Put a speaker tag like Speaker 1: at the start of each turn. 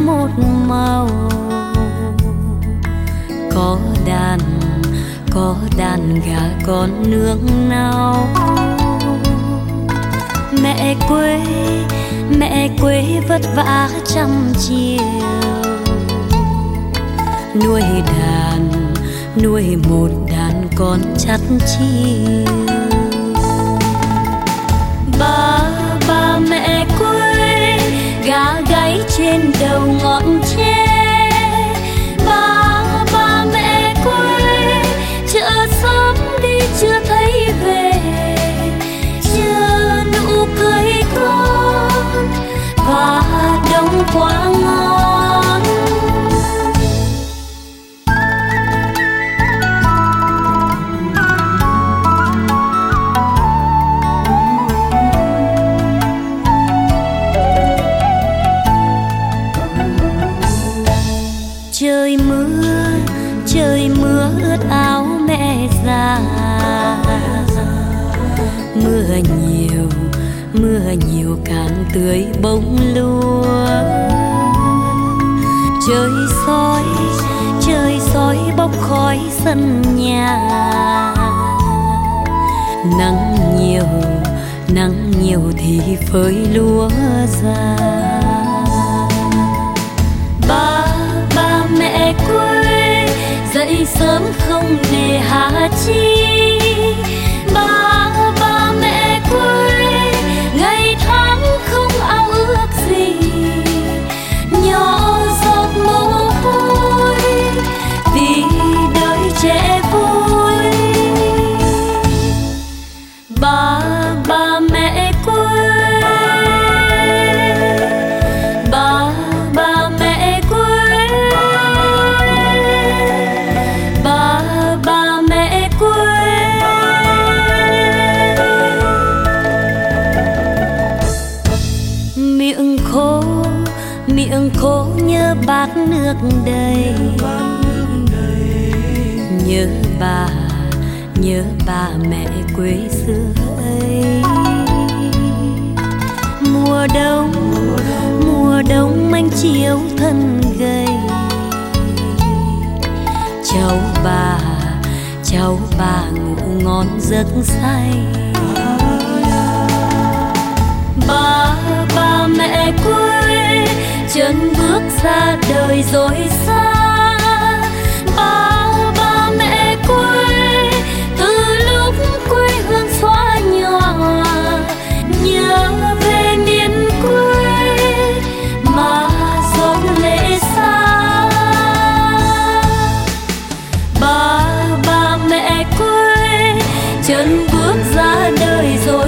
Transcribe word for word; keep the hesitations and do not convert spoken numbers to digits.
Speaker 1: một màu. Có đàn, có đàn gà con nương náu. Mẹ quê, mẹ quê vất vả trăm chiều, nuôi đàn, nuôi một đàn con chắt chiu. Ba, ba mẹ quê, gà gáy trên đầu ngọn tre. Ba, ba mẹ quê, chợ sớm đi chưa thấy về, chờ nụ cười con và đông quá ngon. Trời mưa, trời mưa ướt áo mẹ già. Mưa nhiều, mưa nhiều cạn tươi bông lúa. Trời soi, trời soi bốc khói sân nhà. Nắng nhiều, nắng nhiều thì phơi lúa ra. Ba, ba mẹ quê, dậy sớm không để hạ chi. Ba, ba mẹ quê, ngày tháng không ao ước gì, nhỏ giọt mồ hôi vì đời trẻ vui. Ba, ba mẹ quê, ba, ba mẹ quê, ba, ba mẹ quê. Miệng khô, miệng khô nhớ bát nước đầy. Nhớ bà, nhớ bà mẹ quê xưa ấy. Mùa đông, mùa đông anh chiếu thân gầy. Cháu bà, cháu bà ngủ ngon giấc say. Ba, ba mẹ quê, chân bước ra đời rồi xa. Ba, ba mẹ quê, từ lúc quê hương xóa nhòa, nhớ về miền quê mà giọt lệ xa. Ba, ba mẹ quê, chân bước ra đời rồi